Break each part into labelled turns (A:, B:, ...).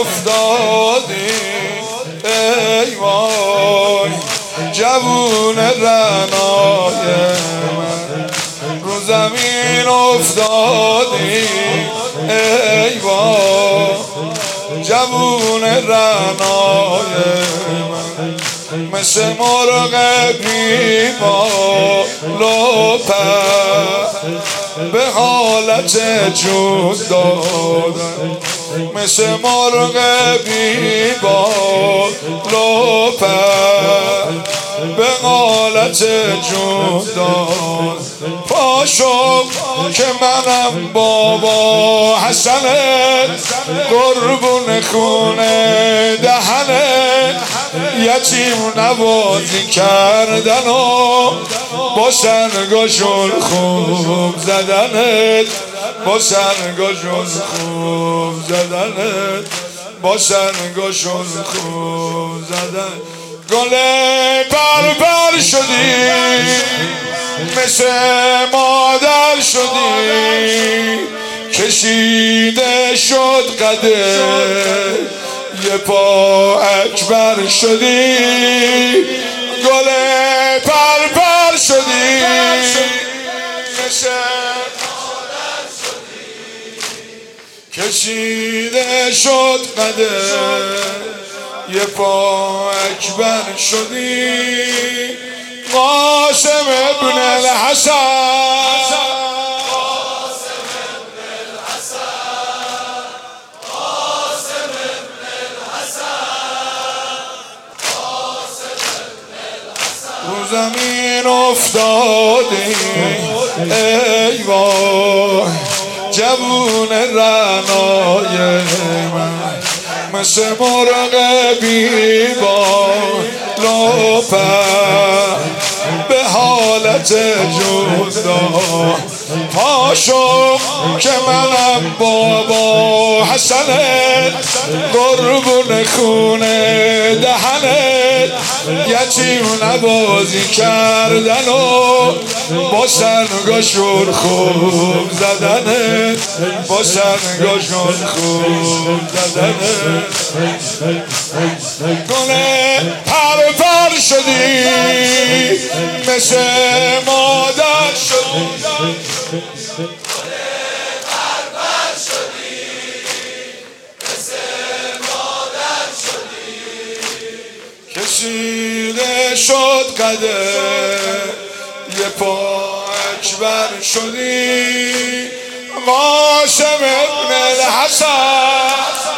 A: افتادی ای وای جوون رعنای من رو زمین افتادی ای وای جوون رعنای من مثل مرغ بیمال و پر به حالت جون دادن مثل مرغ بیمال و پر به حالت جون دادن پاشو که منم بابا حسنت قربون خونه دهنت یتیم نوازی کردن و با سنگاشون خوب زدنت با سنگاشون خوب زدنت با سنگاشون خوب زدن گل پر شدی مثل مادر شدی کشیده شد قده یه پا اکبر شدی گل پر شدی مثل مادر شدی کشیده شد قده یه پا اکبر شدی قاسم ابن الحسن رو زمین افتادی ای وای جوون رعنای من مثل مرغ بیبال و پر به حالت جدا پاشو که منم بابا حسنت قربون خونه دهنت یتیم نوازی کردن و با سنگاشون خوب زدنت با سنگاشون خوب زدنت گله پر شدی مثل مادر شدی کشیده شد قده یه پا اکبر شدی قاسم ابن الحسن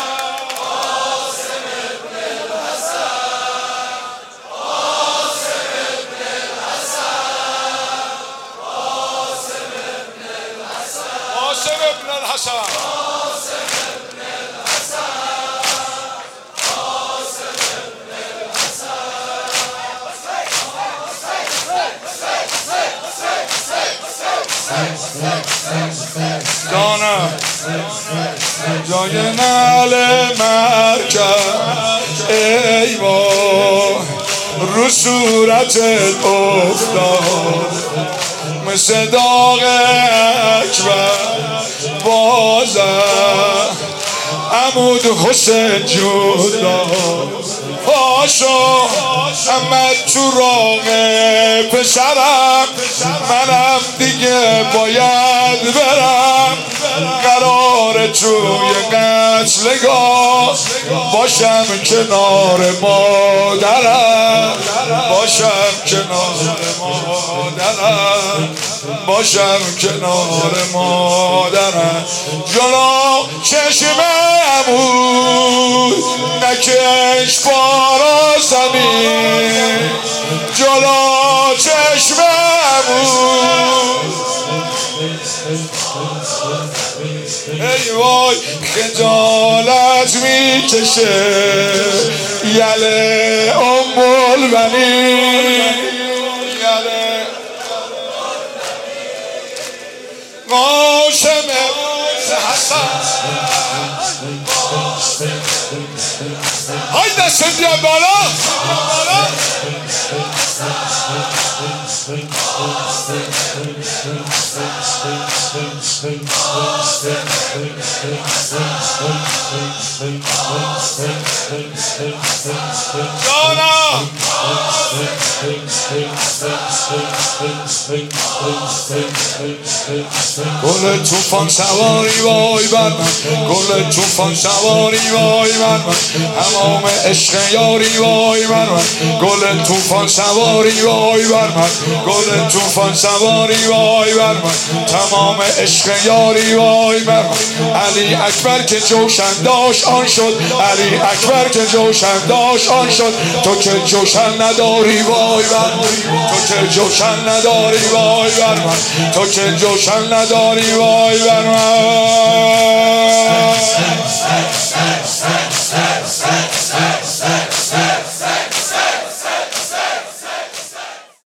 A: دانم جای نعل مرکب ای وای رو صورتت افتاد مثل داغ اکبر بازم عمود حسین جدا پاشو احمد تو راه پسرم منم دیگه باید برم قرار توی قتلگاه باشم کنار مادرم باشم کنار مادرم باشم کنار مادرم جلو چشم عمود نکش پارا زمین جلو چشم عمود ای وای خجالت میکشه یله ام البنین یله قاسم حسن های دست بیا بالا جانم گل توفان سواری وای بر من، گل توفان سواری وای بر من، تمام عشق یاری وای بر من، گل توفان سواری وای بر من، گل توفان سواری وای بر من، تمام عشق یاری وای بر من. علی اکبر که جوشن داشت آن شد، علی اکبر که جوشن داشت آن شد، تو که جوشن نداری وای بر من، تو که جوشن نداری وای بر من، تو که جوشن نداری وای بر من.